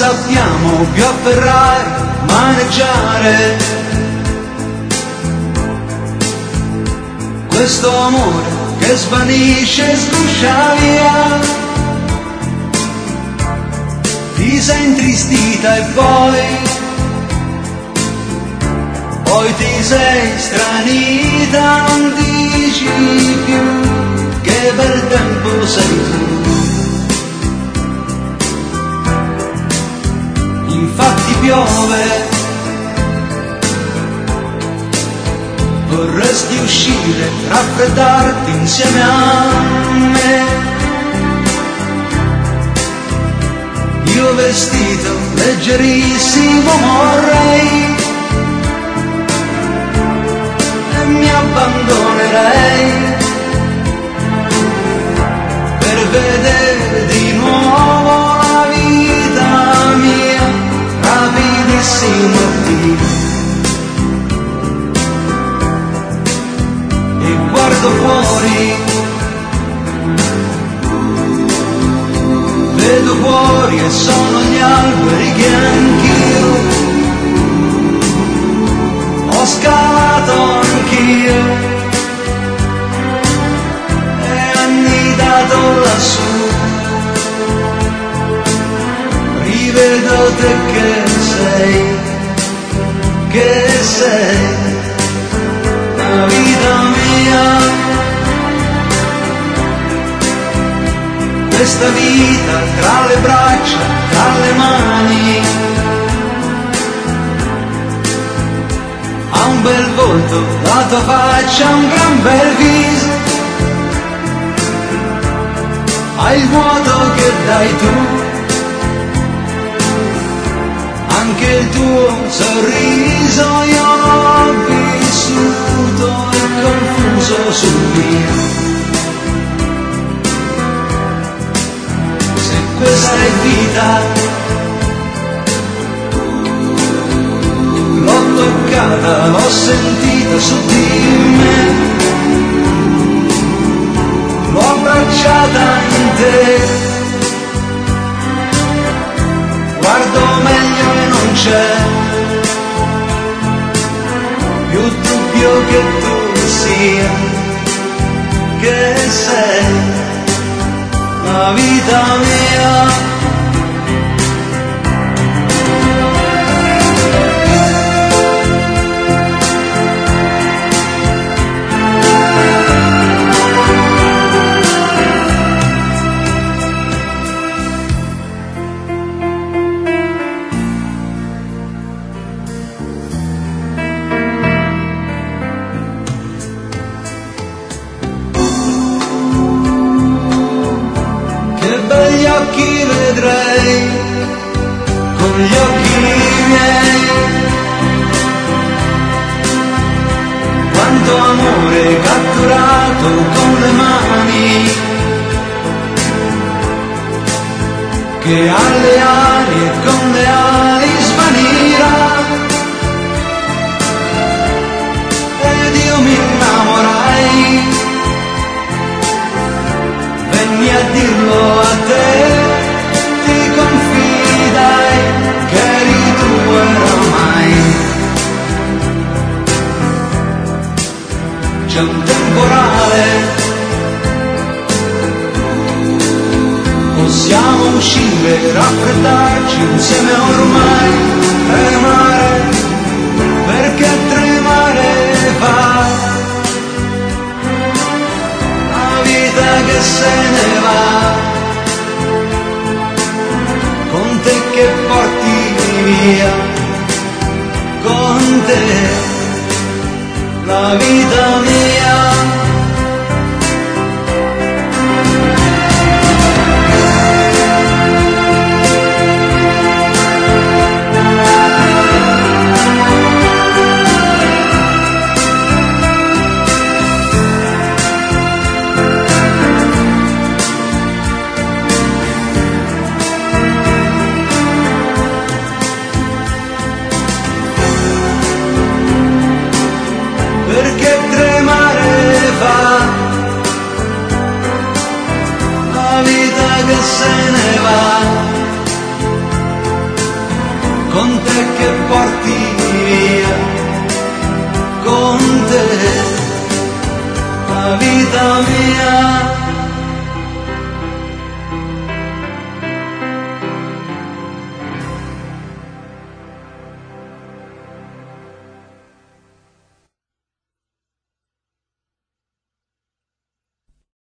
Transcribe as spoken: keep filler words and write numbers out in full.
sappiamo più afferrare, maneggiare questo amore che svanisce e sguscia via. Ti sei intristita e poi, poi ti sei stranita, non dici più che bel tempo sei tu. Infatti piove, vorresti uscire, raffreddarti insieme a me. Io vestito leggerissimo vorrei e mi abbandonerei per vedere di nuovo la vita mia, rapidissimo Dio. E guardo fuori, vedo fuori e sono gli alberi che anch'io ho scalato anch'io e annidato lassù. Rivedo te che sei, che sei la vita mia. Questa vita tra le braccia, tra le mani, ha un bel volto, la tua faccia, un gran bel viso, ha il vuoto che dai tu, anche il tuo sorriso io l'ho vissuto e confuso sul mio. Questa è vita, l'ho toccata, l'ho sentita su di me, l'ho abbracciata in te, guardo meglio e non c'è più dubbio che tu sia, che sei la vita mia. Gli occhi vedrei con gli occhi miei, quanto amore catturato con le mani, che alle ali e con le ali svanirà, ed io mi innamorai, venni a dirlo a te, ti confidai che eri tu oramai. C'è un temporale, possiamo uscire, raffreddarci insieme ormai, tremare, perché tremare fa la vita che se ne va, con te che porti via, con te la vita mia. Perché tremare fa la vita che se ne va, con te che porti via, con te.